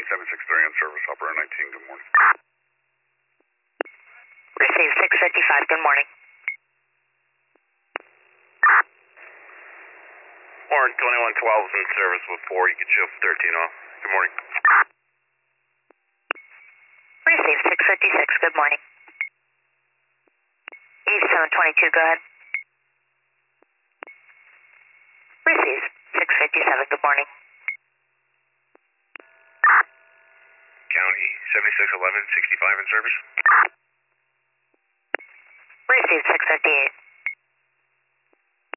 763 on service, operator 19, good morning. Receive 655, good morning. Warren 2112 is in service with 4, you can show 13 off. Good morning. Receive 656, good morning. East 722, go ahead. Receive 657, good morning. County 7611, 65 in service. Receive 658.